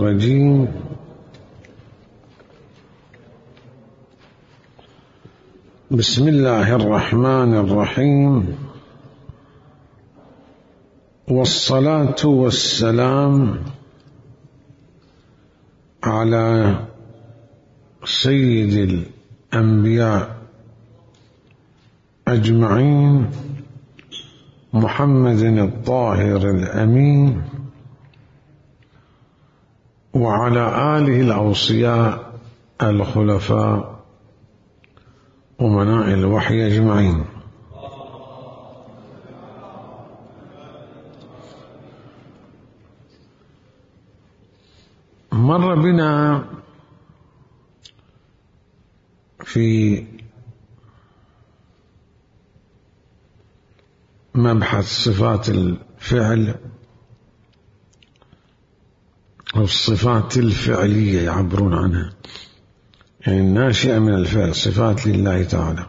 الرجيم. بسم الله الرحمن الرحيم، والصلاة والسلام على سيد الأنبياء أجمعين، محمد الطاهر الأمين، وعلى آله الأوصياء الخلفاء أمناء الوحي أجمعين. مر بنا في مبحث صفات الفعل أو الصفات الفعلية يعبرون عنها، يعني الناشئة من الفعل، صفات لله تعالى.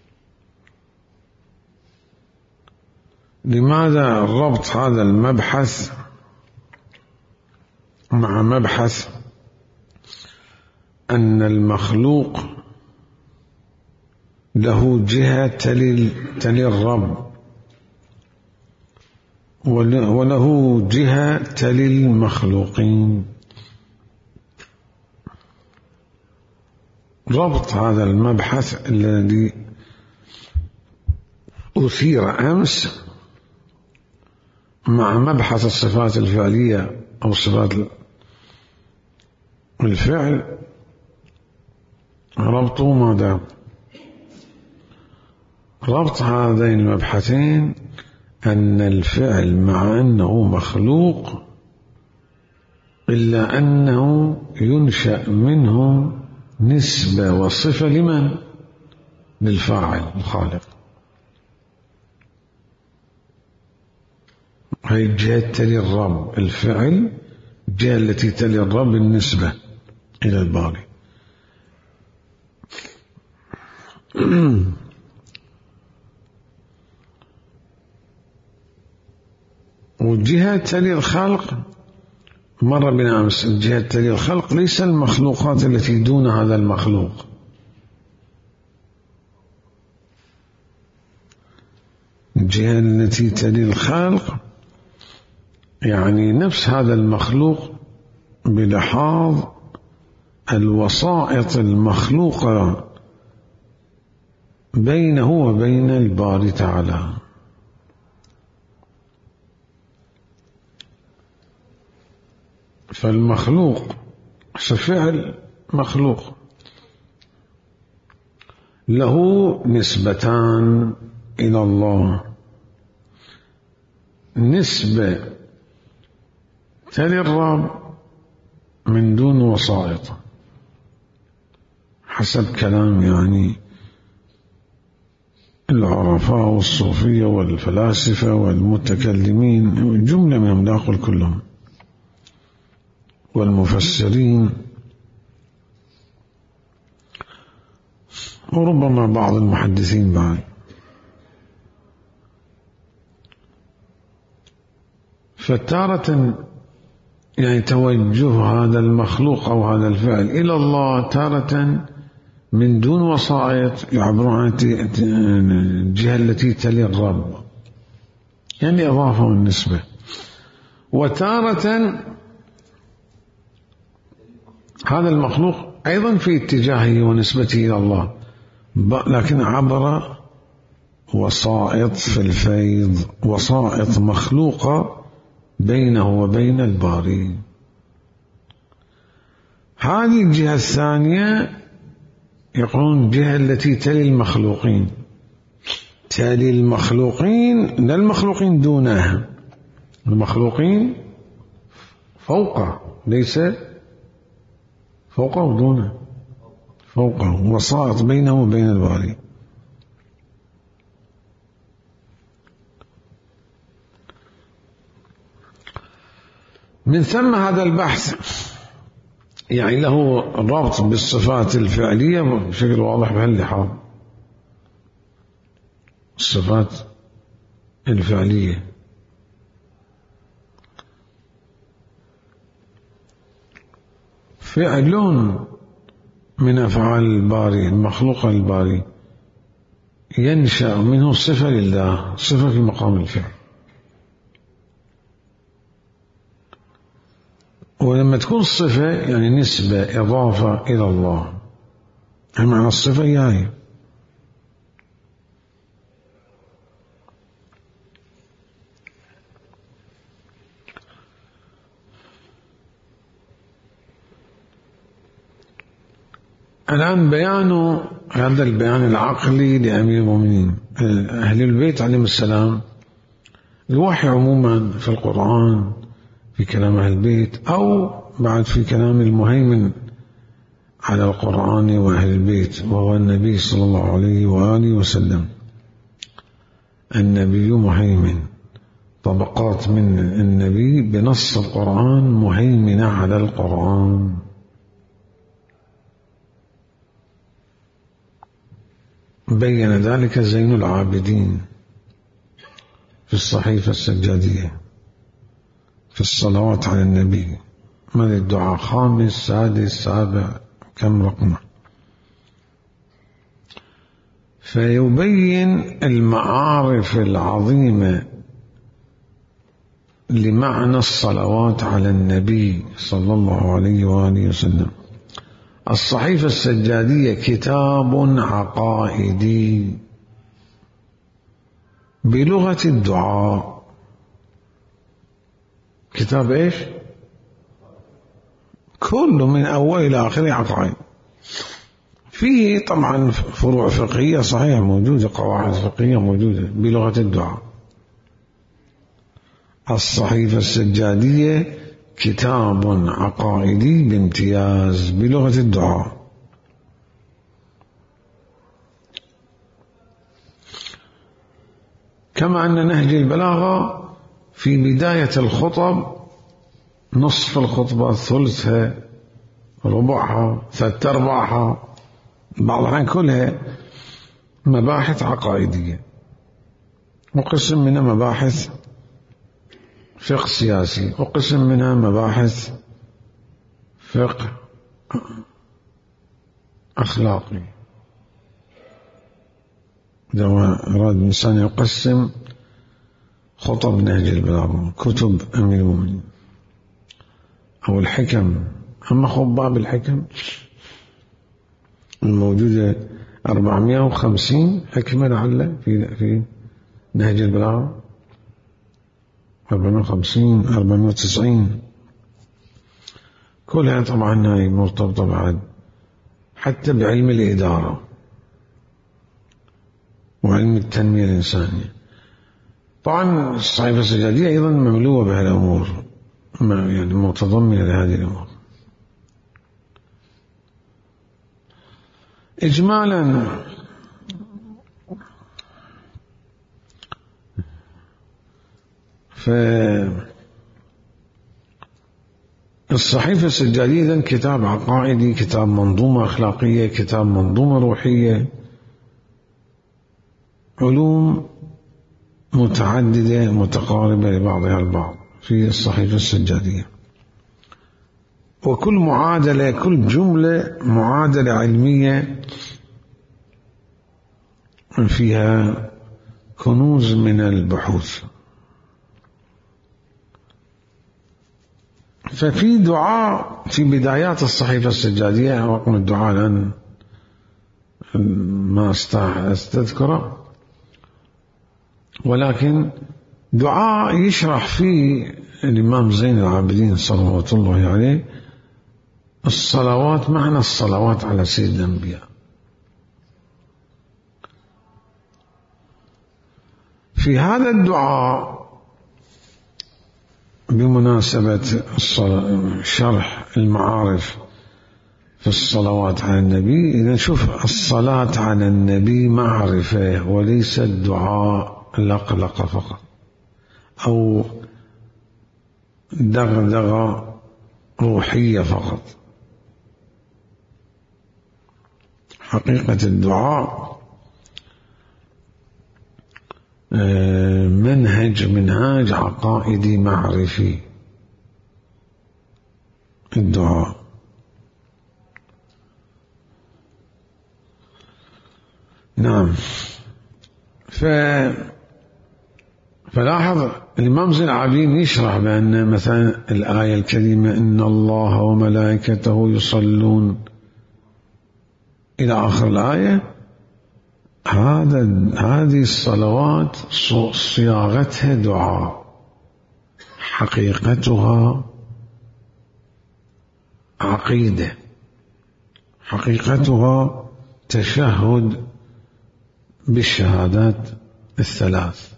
لماذا ربط هذا المبحث مع مبحث أن المخلوق له جهة تلي الرب وله جهة تلي المخلوقين؟ ربط هذا المبحث الذي أثير أمس مع مبحث الصفات الفعلية أو صفات الفعل، ربطوا ماذا؟ ربط هذين المبحثين أن الفعل مع أنه مخلوق إلا أنه ينشأ منه نسبة وصفة لمن؟ للفاعل الخالق. هي الجهة تلي الرب، الفعل الجهة التي تلي الرب النسبة إلى الباري. والجهة تلي الخلق مر بنا أمس، الجهة تلي الخلق ليس المخلوقات التي دون هذا المخلوق، الجهة التي تلي الخلق يعني نفس هذا المخلوق بلحاظ الوسائط المخلوقة بينه وبين الباري تعالى. فالمخلوق فعل مخلوق له نسبتان إلى الله، نسبة تلي الرب من دون وسائط حسب كلام يعني العرفاء والصوفية والفلاسفة والمتكلمين، جملة منهم لا أقول كلهم، والمفسرين، وربما بعض المحدثين بعد. فتارة يعني توجه هذا المخلوق أو هذا الفعل إلى الله، تارة من دون وسائط يعبرون عن الجهة التي تلي الرب، يعني إضافة والنسبة. وتارة هذا المخلوق أيضا في اتجاهه ونسبته إلى الله، لكن عبر وسائط في الفيض، وسائط مخلوقة بينه وبين الباري. هذه الجهة الثانية يقولون الجهة التي تلي المخلوقين، تلي المخلوقين، لا المخلوقين دونها، المخلوقين فوقه، ليس فوقه ودونه، فوقه، وسائط بينه وبين الباري. من ثم هذا البحث يعني له ربط بالصفات الفعلية بشكل واضح بهاللحاظ، الصفات الفعلية. فعل من أفعال الباري المخلوق الباري ينشأ منه صفة لله، صفة في مقام الفعل. ولما تكون صفة يعني نسبة إضافة إلى الله، معنى الصفة هي الآن بيان هذا البيان العقلي لأمير المؤمنين أهل البيت عليهم السلام. الوحي عموما في القرآن في كلام أهل البيت أو بعد في كلام المهيمن على القرآن وأهل البيت وهو النبي صلى الله عليه وآله وسلم. النبي مهيمن، طبقات من النبي بنص القرآن مهيمنة على القرآن. بين ذلك زين العابدين في الصحيفة السجادية في الصلوات على النبي، ماذا الدعاء 5 6 7 كم رقمه، فيبين المعارف العظيمة لمعنى الصلوات على النبي صلى الله عليه وآله وسلم. الصحيفة السجادية كتاب عقائدي بلغة الدعاء. كتاب إيش؟ كله من أول إلى آخره عقائد. فيه طبعا فروع فقهية صحيح موجودة، قواعد فقهية موجودة بلغة الدعاء. الصحيفة السجادية كتاب عقائدي بامتياز بلغة الدعاء. كما أن نهج البلاغة في بداية الخطب نصف الخطبة، ثلثها، ربعها، 3/4، بعض الأحيان كلها مباحث عقائدية، وقسم منها مباحث فقه سياسي، وقسم منها مباحث فقه أخلاقي. إذا أراد الإنسان يقسم خطب نهج البلاغة كتب أمير المؤمنين أو الحكم، أما خطاب الحكم الموجودة 450 حكمة لعل في نهج البلاغة، 450 490 كلها طبعا هاي مرتبطة بعد حتى بعلم الإدارة وعلم التنمية الإنسانية. طبعا الصحيفة السجادية أيضا مملوءة بهالأمور، يعني متضمنة لهذه الأمور. إجمالا فالصحيفة السجادية إذن كتاب عقائدي، كتاب منظومة أخلاقية، كتاب منظومة روحية، علوم متعددة متقاربة لبعضها البعض في الصحيفة السجادية. وكل معادلة، كل جملة معادلة علمية فيها كنوز من البحوث. ففي دعاء في بدايات الصحيفة السجادية، رقم الدعاء الآن ما أستذكره، ولكن دعاء يشرح فيه الإمام زين العابدين صلوات الله عليه الصلوات، معنى الصلوات على سيد الأنبياء. في هذا الدعاء بمناسبة شرح المعارف في الصلوات على النبي، إذا نشوف الصلاة على النبي معرفة وليس الدعاء لقلقة فقط أو دغدغة روحية فقط. حقيقة الدعاء منهاج عقائدي معرفي. الدعاء فلاحظ الإمام زين العابدين يشرح بأن مثلا الآية الكريمة إن الله وملائكته يصلون إلى آخر الآية، هذه الصلوات صياغتها دعاء، حقيقتها عقيدة، حقيقتها تشهد بالشهادات الثلاث.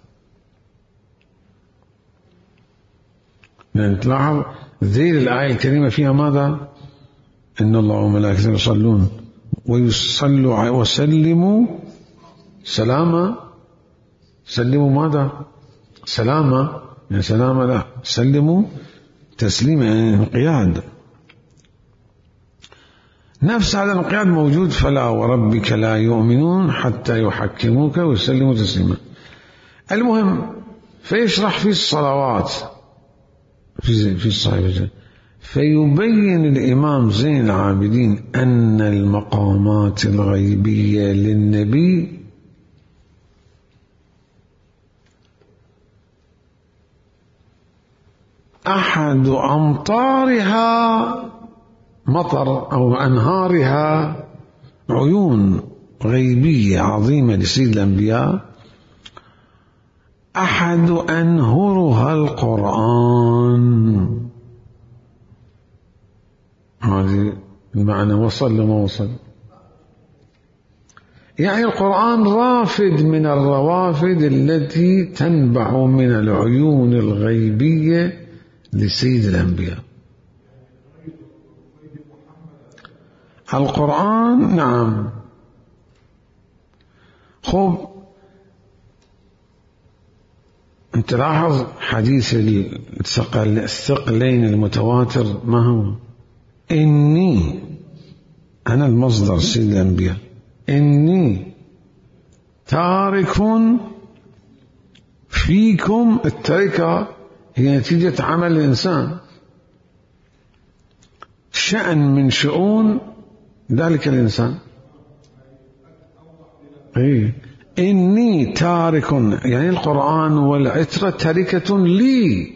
لأن تلاحظ ذيل الآية الكريمة فيها ماذا؟ إن الله وملائكته يصلون ويصلوا وسلموا سلاما. سلموا ماذا؟ سلاما، يعني سلاما لا، سلموا تسليما، يعني انقياد. نفس هذا الانقياد موجود فلا وربك لا يؤمنون حتى يحكموك ويسلموا تسليما. المهم فيشرح في الصلوات في الصحيح، فيبين الإمام زين العابدين أن المقامات الغيبية للنبي أحد أمطارها مطر أو أنهارها عيون غيبية عظيمة لسيد الأنبياء، أحد أنهرها القرآن. هذه المعنى وصل لما وصل، يعني القرآن رافد من الروافد التي تنبع من العيون الغيبية لسيد الأنبياء. القرآن نعم. خب انت لاحظ حديث الثقلين المتواتر ما هو؟ إني أنا المصدر سيد الأنبياء، إني تارك فيكم. التركة هي نتيجة عمل الإنسان، شأن من شؤون ذلك الإنسان. إني تارك، يعني القرآن والعترة تركة لي،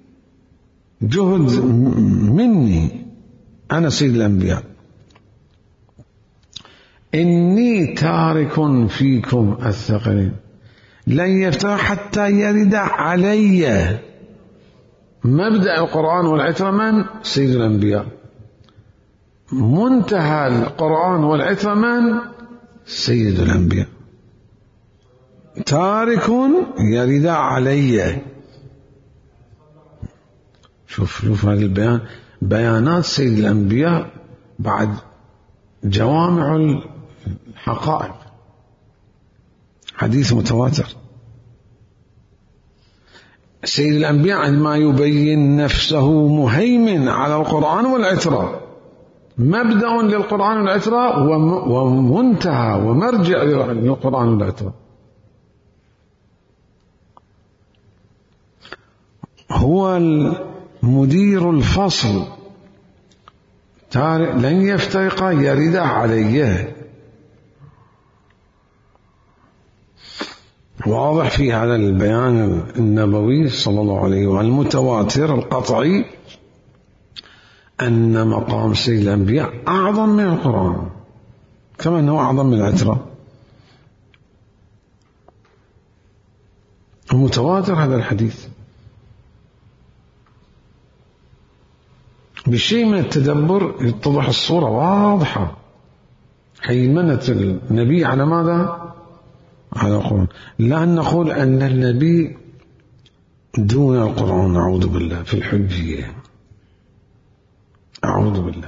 جهد مني أنا سيد الأنبياء. إني تارك فيكم الثقلين لن يفتح حتى يرد علي. مبدأ القرآن والعترة من؟ سيد الأنبياء. منتهى القرآن والعترة من؟ سيد الأنبياء. تارك يرد علي. شوف هذا البيان، بيانات سيد الأنبياء بعد جوامع الحقائق، حديث متواتر. سيد الأنبياء عندما يبين نفسه مهيمن على القرآن والعترة، مبدأ للقرآن والعترة ومنتهى ومرجع للقرآن والعترة. هو المدير الفصل، لن يفترق يرد عليه. واضح في هذا البيان النبوي صلى الله عليه وسلم المتواتر القطعي أن مقام سيد الأنبياء أعظم من القرآن، كما أنه أعظم من العترة. متواتر هذا الحديث بشيء من التدبر يتضح الصورة واضحة. هيمنة النبي على ماذا؟ على القرآن. لا نقول أن النبي دون القرآن، أعوذ بالله، في الحجية، أعوذ بالله.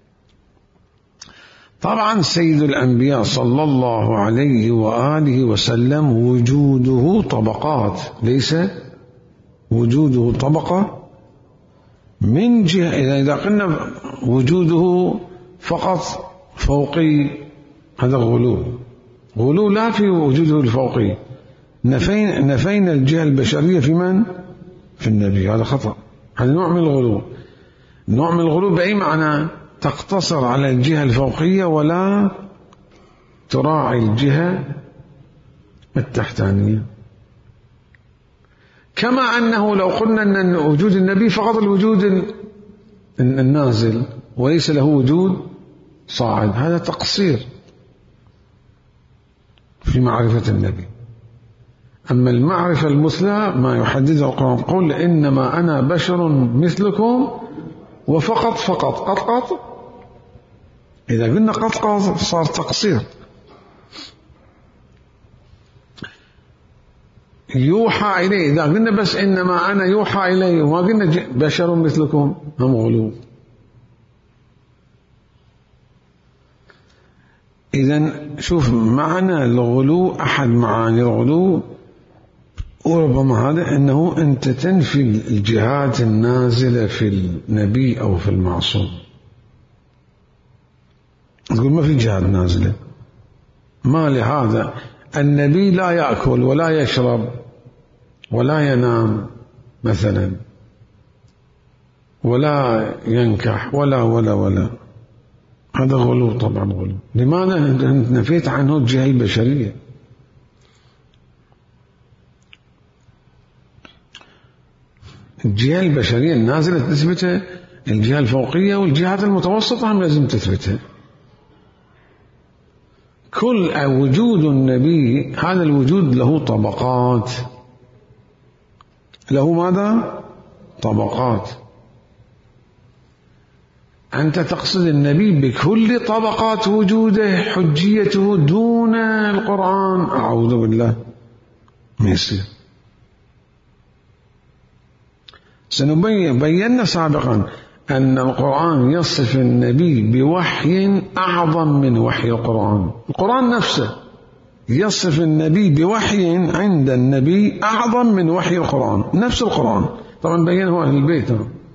طبعا سيد الأنبياء صلى الله عليه وآله وسلم وجوده طبقات، ليس وجوده طبقة من جهة. إذا قلنا وجوده فقط فوقي هذا غلو لا في وجوده الفوقي. نفينا الجهة البشرية في من؟ في النبي. هذا خطأ، هذا نوع من الغلو. نوع من الغلو بأي معنى؟ تقتصر على الجهة الفوقية ولا تراعي الجهة التحتانية. كما أنه لو قلنا أن وجود النبي فقط الوجود النازل وليس له وجود صاعد، هذا تقصير في معرفة النبي. أما المعرفة المثلى ما يحددها القرآن، قل إنما أنا بشر مثلكم وفقط قط. إذا قلنا قط صار تقصير. يوحى إليه، إذا قلنا بس إنما أنا يوحى إليه وما قلنا بشر مثلكم هم غلو. إذن شوف معنى الغلو، أحد معاني الغلو وربما هذا أنه أنت تنفي الجهات النازلة في النبي أو في المعصوم. تقول ما في جهات نازلة، ما لهذا النبي لا يأكل ولا يشرب ولا ينام مثلا ولا ينكح ولا هذا غلو، طبعا غلو. لماذا؟ أنت نفيت عنه الجهة البشرية. الجهة البشرية النازلة تثبتها، الجهة الفوقية والجهات المتوسطة هم لازم تثبتها. كل وجود النبي هذا الوجود له طبقات، له ماذا؟ طبقات. أنت تقصد النبي بكل طبقات وجوده حجيته دون القرآن؟ أعوذ بالله، ما يصير. بينا سابقا أن القرآن يصف النبي بوحي أعظم من وحي القرآن. القرآن نفسه يصف النبي بوحي عند النبي أعظم من وحي القرآن، نفس القرآن. طبعا بينه أهل البيت.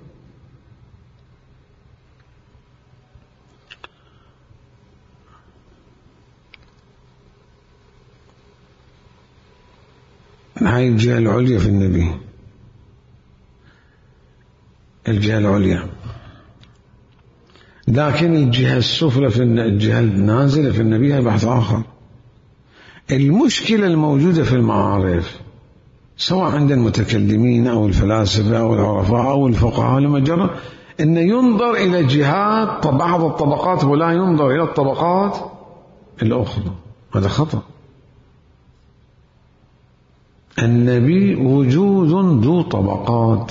هاي الجهة العليا في النبي، الجهة العليا. لكن الجهة السفلى في الجهة النازلة في النبي هي بحث آخر. المشكلة الموجودة في المعارف سواء عند المتكلمين أو الفلاسفة أو العرفاء أو الفقهاء لما جرى أن ينظر إلى جهات بعض الطبقات ولا ينظر إلى الطبقات الأخرى. هذا خطأ. النبي وجود ذو طبقات،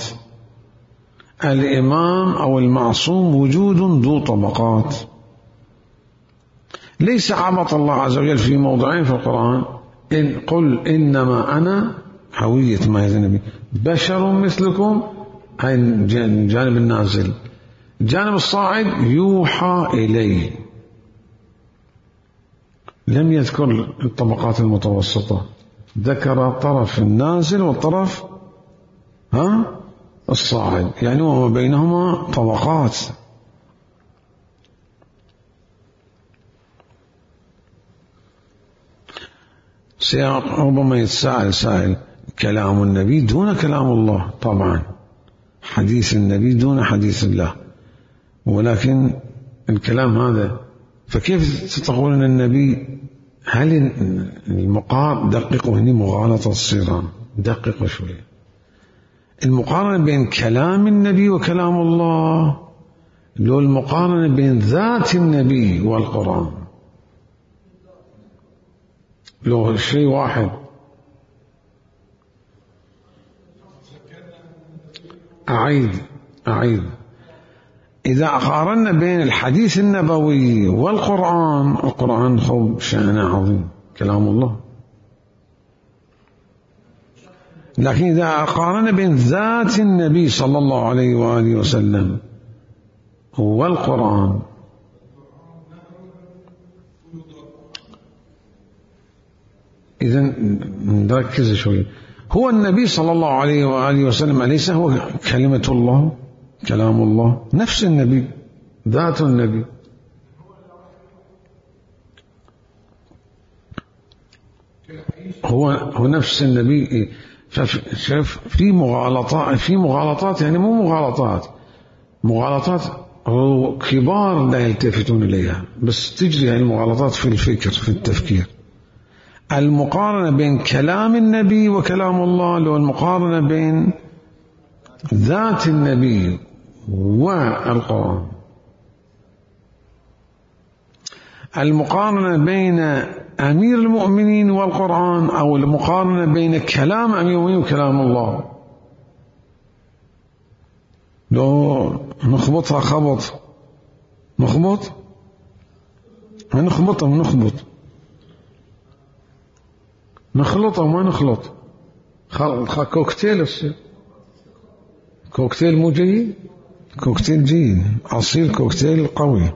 الإمام أو المعصوم وجود ذو طبقات. ليس عبط الله عز وجل في موضعين في القرآن، إن قل إنما أنا حوية ما هذا النبي بشر مثلكم، هاي الجانب النازل. الجانب الصاعد يوحى إليه، لم يذكر الطبقات المتوسطة، ذكر طرف النازل والطرف الصاعد، يعني وما بينهما طبقات. ربما يتساءل سائل، كلام النبي دون كلام الله؟ طبعا حديث النبي دون حديث الله، ولكن الكلام هذا فكيف تقولون النبي؟ هل المقارنة دققوا هنا مغالطة الصيران، دققوا شوية. المقارنة بين كلام النبي وكلام الله، لو المقارنة بين ذات النبي والقرآن، لو شيء واحد. أعيد إذا قارنا بين الحديث النبوي والقرآن، القرآن خب شأن عظيم كلام الله. لكن إذا قارنا بين ذات النبي صلى الله عليه وآله وسلم والقرآن، إذن نركز شوي. هو النبي صلى الله عليه وآله وسلم أليس هو كلمة الله كلام الله؟ نفس النبي، ذات النبي. هو نفس النبي. شاف في مغالطات يعني مو مغالطات كبار لا يلتفتون إليها، بس تجري هذه المغالطات في الفكر في التفكير. المقارنة بين كلام النبي وكلام الله، لو المقارنة بين ذات النبي والقرآن، المقارنة بين أمير المؤمنين والقرآن، أو المقارنة بين كلام أمير المؤمنين وكلام الله. لو نخبطها خبط، نخبط ما نخبطها، نخلطها وما نخلط، كوكتيل الصير. كوكتيل مو جيد، كوكتيل جيد، عصير كوكتيل قوي.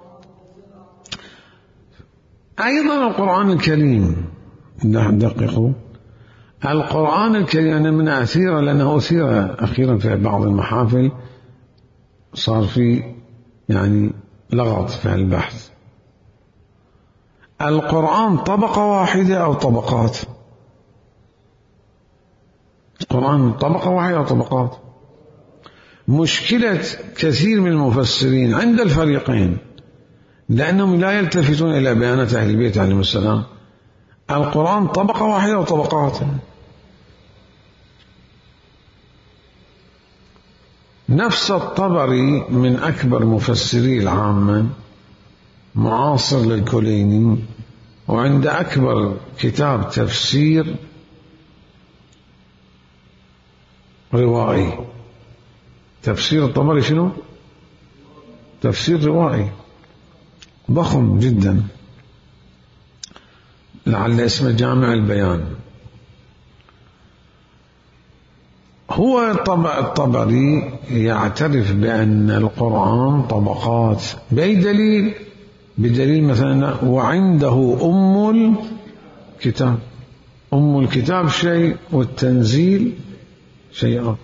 أيضا القرآن الكريم، دققوا، القرآن الكريم أنا من أثير، لأنه أثير أخيرا في بعض المحافل، صار في يعني لغط في البحث. القرآن طبقة واحدة أو طبقات؟ القرآن طبقة واحدة أو طبقات؟ مشكلة كثير من المفسرين عند الفريقين، لأنهم لا يلتفتون إلى بيانات أهل البيت عليهم السلام، القرآن طبقة واحدة أو طبقات؟ نفس الطبري من أكبر مفسري العامة، معاصر للكليني، وعند أكبر كتاب تفسير روائي. تفسير الطبري شنو؟ تفسير روائي ضخم جدا، لعل اسمه جامع البيان. هو الطبري يعترف بأن القرآن طبقات، بأي دليل؟ بدليل مثلا وعنده أم الكتاب. أم الكتاب شيء والتنزيل شيء آخر.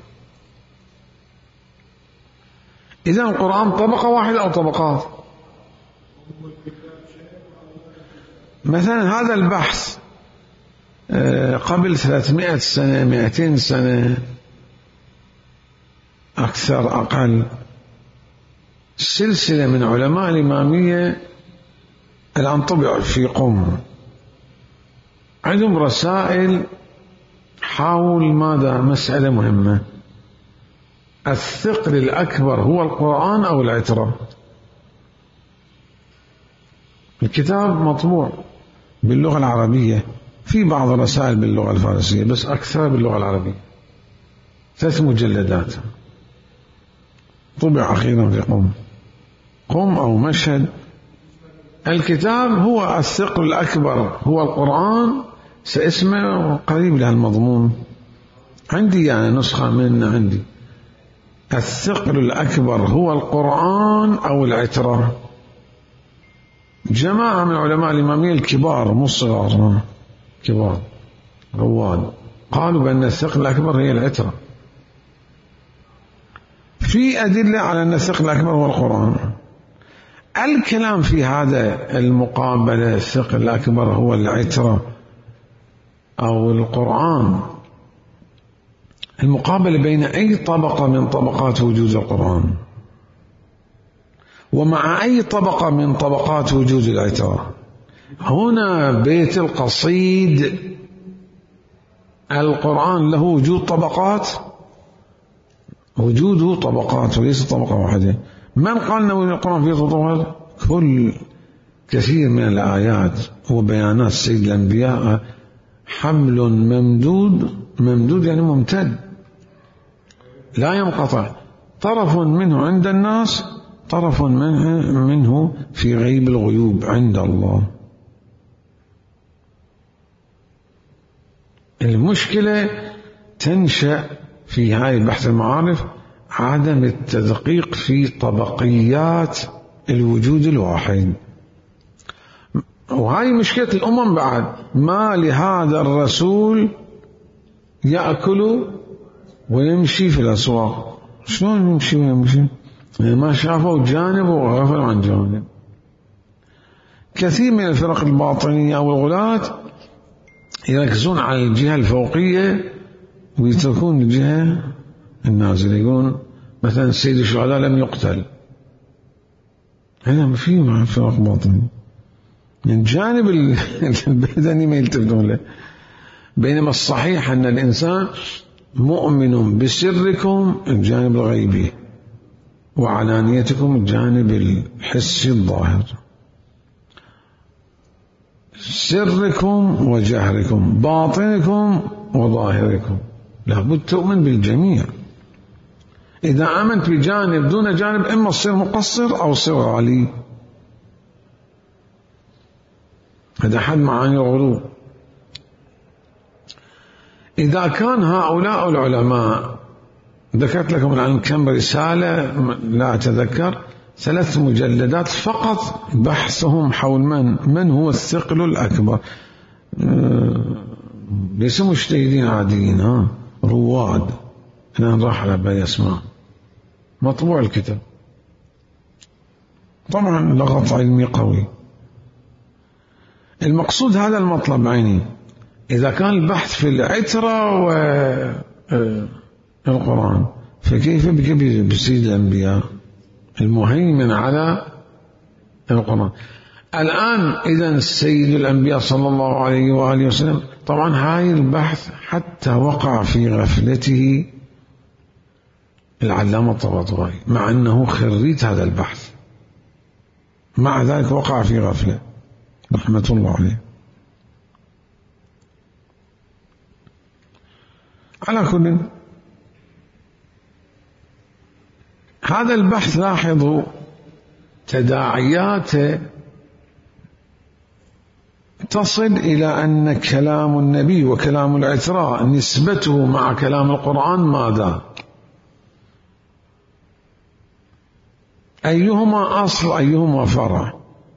إذن القرآن طبقة واحدة أو طبقات؟ مثلا هذا البحث قبل 300 سنة 200 سنة أكثر أقل، سلسلة من علماء الإمامية الآن طبع في قم، عندهم رسائل حول ماذا؟ مسألة مهمة، الثقل الأكبر هو القرآن أو العترة؟ الكتاب مطبوع باللغة العربية، في بعض الرسائل باللغة الفارسية، بس أكثر باللغة العربية، 3 مجلدات، طبع أخيرا في قم أو مشهد. الكتاب هو الثقل الأكبر هو القرآن، ساسمه قريب لهالمضمون، عندي يعني نسخة منه عندي، الثقل الأكبر هو القرآن أو العترة. جماعة من علماء الإمامية الكبار مو الصغار، كبار رواد، قالوا بأن الثقل الأكبر هي العترة. في أدلة على أن الثقل الأكبر هو القرآن. الكلام في هذا المقابلة، الثقل الأكبر هو العترة أو القرآن، المقابلة بين أي طبقة من طبقات وجود القرآن ومع أي طبقة من طبقات وجود العترة. هنا بيت القصيد، القرآن له وجود طبقات، وجوده طبقات وليس طبقة واحدة. من قال أن القرآن فيه طبقات؟ كثير من الآيات وبيانات سيد الأنبياء حمل ممدود يعني ممتد لا ينقطع، طرف منه عند الناس، طرف منه في غيب الغيوب عند الله. المشكلة تنشأ في هاي البحث المعارف عدم التدقيق في طبقيات الوجود الواحد، وهاي مشكلة الأمم بعد. ما لهذا الرسول يأكل ويمشي في الأسواق؟ شلون يمشي ويمشي؟ ما شافوا جانب وغفل عن جانب. كثير من الفرق الباطنية أو الغلاة يركزون على الجهة الفوقية ويتركون الجهة النازلة، يقولون مثلا سيد الشهداء لم يقتل، هنا ما في مع فرق باطنية، من جانب البدني ما يلتفتون له، بينما الصحيح أن الإنسان مؤمن بسركم الجانب الغيبي وعلانيتكم الجانب الحسي الظاهر، سركم وجهركم، باطنكم وظاهركم، لابد تؤمن بالجميع. إذا آمنت بجانب دون جانب إما تصير مقصر أو تصير غالي. هذا أحد معاني الغلو. إذا كان هؤلاء العلماء، ذكرت لكم الآن كم رسالة لا أتذكر، 3 مجلدات فقط بحثهم حول من هو الثقل الأكبر. ليس مجتهدين عاديين، رواد. الآن راح على باقي أسماء، مطبوع الكتاب، طبعا لغط علمي قوي. المقصود هذا المطلب عيني. إذا كان البحث في العترة والقرآن، فكيف بسيد الأنبياء المهيمن على القرآن؟ الآن إذن سيد الأنبياء صلى الله عليه وآله وسلم، طبعا هاي البحث حتى وقع في غفلته العلامة الطباطبائي، مع أنه خريج هذا البحث، مع ذلك وقع في غفلة رحمة الله عليه. على كل، هذا البحث لاحظوا تداعياته تصل إلى أن كلام النبي وكلام العتراء نسبته مع كلام القرآن ماذا؟ أيهما أصل أيهما فرع؟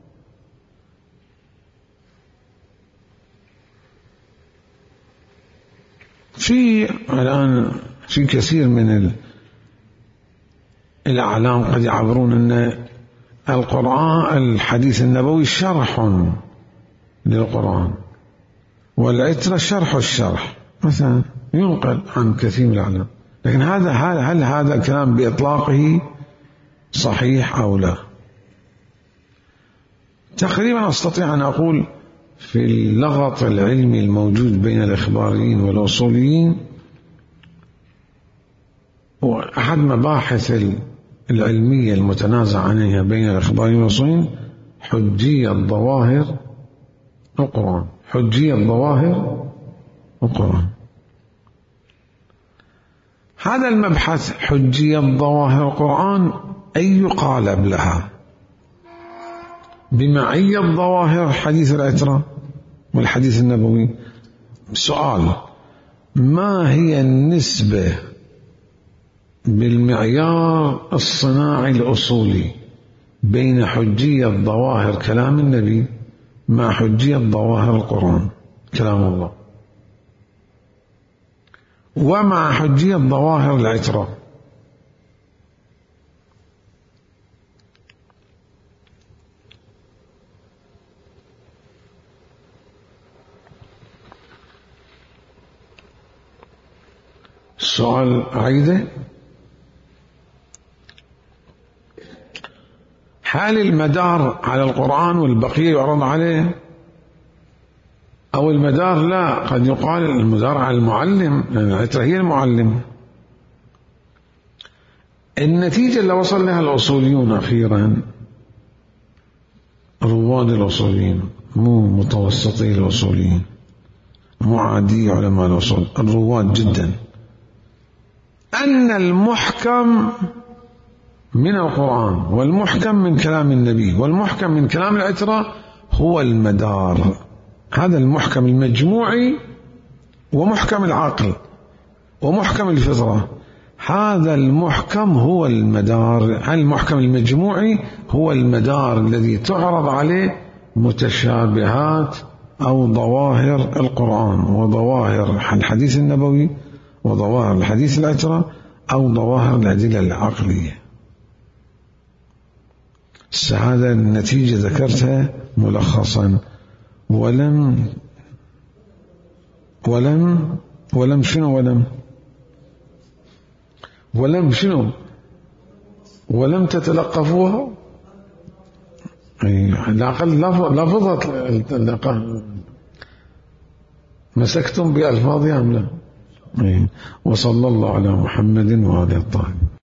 الآن في كثير من الأعلام قد يعبرون أن القرآن الحديث النبوي شرح للقرآن، والعترة شرح الشرح مثلا، ينقل عن كثير من الأعلام. لكن هل هذا الكلام بإطلاقه صحيح أو لا؟ تقريبا أستطيع أن أقول في اللغط العلمي الموجود بين الإخباريين والأصوليين، وأحد مباحث العلمية المتنازع عنها بين الإخباريين والأصوليين حجية ظواهر القرآن، حجية ظواهر القرآن. هذا المبحث حجية ظواهر القرآن أي قالب لها؟ بمعية ظواهر حديث العترة والحديث النبوي. سؤال: ما هي النسبة بالمعيار الصناعي الأصولي بين حجية ظواهر كلام النبي مع حجية ظواهر القرآن كلام الله، ومع حجية ظواهر العترة؟ السؤال عيده: هل المدار على القرآن والبقية يعرض عليه، أو المدار لا، قد يقال المدار على المعلم لأن العترة هي المعلم؟ النتيجة اللي وصل لها الأصوليون أخيرا، رواد الأصوليين، مو متوسطي الأصوليين، مو عادي علماء الأصول، الرواد جدا، أن المحكم من القرآن والمحكم من كلام النبي والمحكم من كلام العترة هو المدار. هذا المحكم المجموعي ومحكم العقل ومحكم الفطرة، هذا المحكم هو المدار. المحكم المجموعي هو المدار الذي تعرض عليه متشابهات أو ظواهر القرآن وظواهر الحديث النبوي وظواهر الحديث العترة أو ظواهر الأدلة العقلية. هذا النتيجة ذكرتها ملخصا. ولم تتلقفوها. على الأقل لفظت مسكتم بألفاظها أم لا؟ وصلى الله على محمد وآله الطاهرين.